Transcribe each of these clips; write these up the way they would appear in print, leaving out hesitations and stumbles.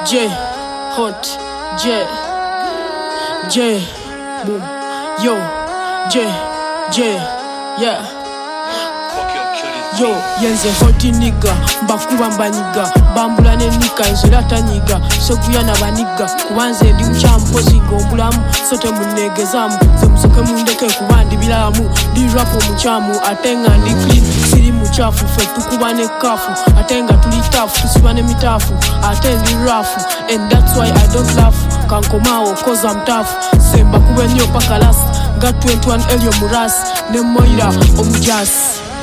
J, hot, J, boom, yo, J, yeah. Yo, yenze hoti nigga, mbakuba mbanyiga, bambula ne nika nzira tanyiga, seguya na baniga, kubanze ndi mchampo zigombulamu, sote munegezamu, ze musoke mundeke kubandi bilamu, ndi rapo mchamu, atenga ndi clean, siri mchafu, fe tukubane kafu, atenga tulitafu, tusibane mitafu, atendi rafu, and that's why I don't laugh, kankomawo cause I'm tough, semba kube nyo paka last, got 21 Elio Muras, ne moira omujasi.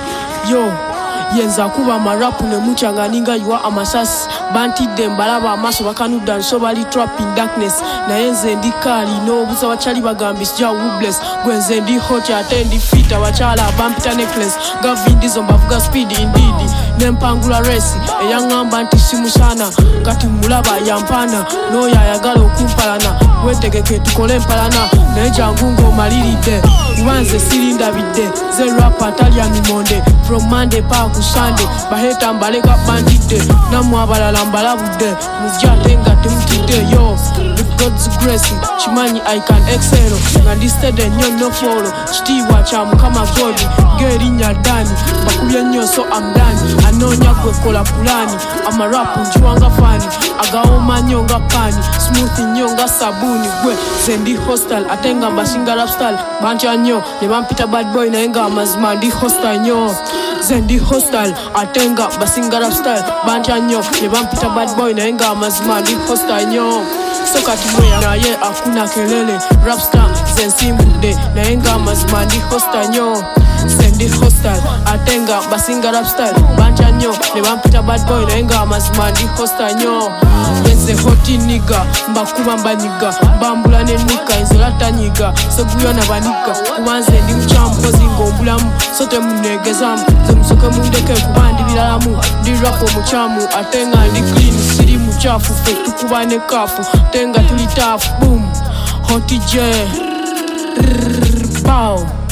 Yo, yenza kuba marapu ne muchanganinga yuwa amasasi bantidde mbalaba amaso bakanuda nso bali trap in darkness na yenze ndi kali n'obuza bachali bagambi sija woobless gwenze ndi hot ate ndi fit abachala bampita necklace gavindizo mbavuga speed indeed nempangula race eyangamba nti simusana kati mulaba yampana no yayagala okumpalana wetegeke tukole empalana neja ngungo maliride ubanze sirinda bidde ze rap atali amimonde from Monday pa ku Sunday baheta mbaleka bandide namwe abalala mbalabude mujjatenga temutide yo with God's grace chimanyi I can excel ngandistede nnyo no follow kitiibwa kya mukama God ng'erinnya Dani bakubye nnyo so amdani anoonya gwe kola pulani amarapu njiwanga fani agaoma nnyo nga pani smooth nnyo nga sabuni gwe ze ndi hostel atenga mbasinga rap style bantya nnyo ne bampita bad boy naye nga amazima ndi hostel nnyo ze ndi hostel atenga basinga rap style bantya nnyo ne bampita bad boy naye nga amazima ndi hostel nnyo so kati mweya naye akuna kelele rap star ze nsimbudde naye nga amazima ndi hostel nnyo Sendi hostel, atenga basinga rap style bantya nnyo ne bampita bad boy naye nga amazima ndi hostel nnyo yenze hoti nigga mbakuba mbanyiga bambula ne nika nzira tanyiga seguya na baniga kubanze ndi mchampo zingombulamu sote munegezamu ze musoke mundeke kubandi bilalamu ndi rapo muchamu atenga ndi clean siri muchafu fe tukubane kafu tenga tulitafu boom hoti J bow